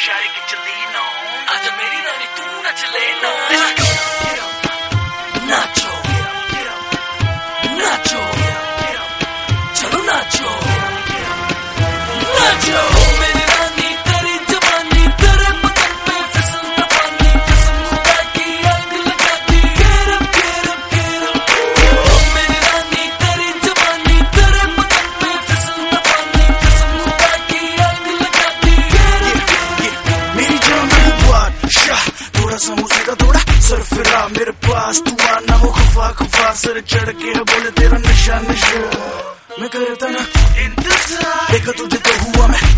इशारे की चली नो आज मेरी रानी तू नच ले नो नाचो नाचो चलो नाचो नाचो मेरी रानी तेरी जवानी तेरे बदन पे फिसलता पानी कसम खुदा की आग लगाती केरम केरम केरम मेरी रानी तेरी जवानी तेरे बदन पे फिसलता पानी कसम खुदा की आग लगाती केरम मेरी जान में बादशाह थोड़ा सा मुझे थोड़ा सर फिरा मेरे पास तू आना हो खफा खफा सर चढ़ के है बोले तेरा नशा नशा मैं करता ना इंतजार देखा तुझे तो हुआ मैं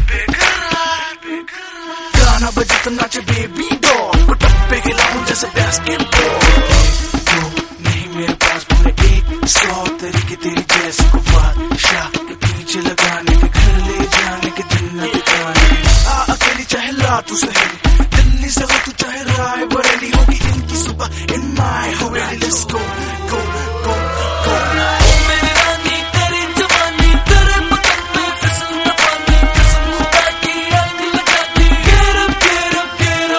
बेकरार गाना बजे तो नाचे बेबी डॉल को टप्पे खिलाऊं जैसे बास्केटबॉल तो नहीं मेरे पास पूरे 100 तरीके तेरी जैसे को बादशाह के पीछे लगाने के घर ले जाने के जन्नत दिखाने अकेली चाहे ला तू सहेली दिल्ली से हो तू चाहे राय बरेली होगी इनकी सुबह in my Haveli let's go गो गो गो मेरी रानी तेरी जवानी तेरे बदन पे फिसलता पानी कसम खुदा की आग लगाती केरम केरम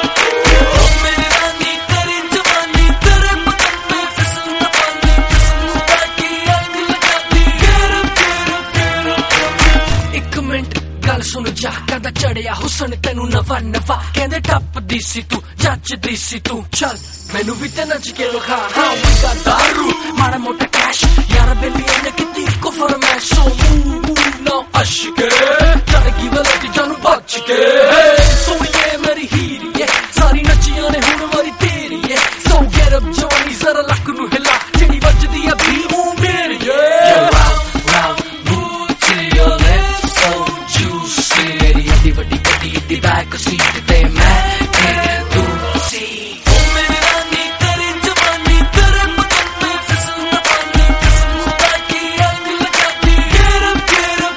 केरम मेरी रानी तेरी जवानी तेरे बदन पे फिसलता पानी कसम खुदा की आग लगाती केरम केरम केरम एक मिनट गल सुन जा कदा चढ़िया हुसन तेनू नवा नवा कहंदे टप्पदी सी तू जचदी सी तू चल मैनू भी ते नच के विखा हाँ मुझा दारू माड़ा मोटा कैश यार बेलिया ने कितनी को फरमाइश सो ना अशके चढ़गी वाले जानू बच के सोनिए मेरी हीरी है सारी नचिया ने हुण वारी तेरी है सो गेट अप जवानी जरा लक नू हिला जेडी वजदी है भी ओ मेरी है round move to your left so juicy मेरी अड्डी वड्डी गड्डी दी बैक सीट ते मैं तू सी मेरी रानी तेरी जवानी तेरे बदन पे फिसलता पानी कसम खुदा की आग लगाती केरम केरम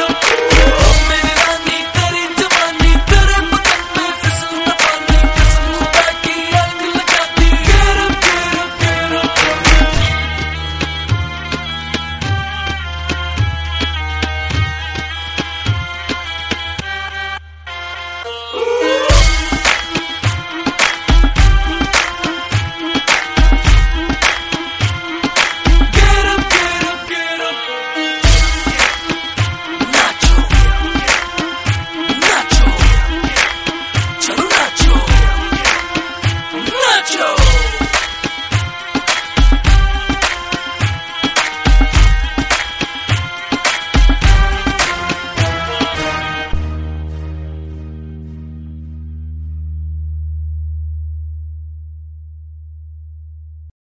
केरम मेरी रानी तेरी जवानी तेरे बदन पे फिसलता पानी कसम खुदा की आग लगाती केरम केरम केरम Nacho!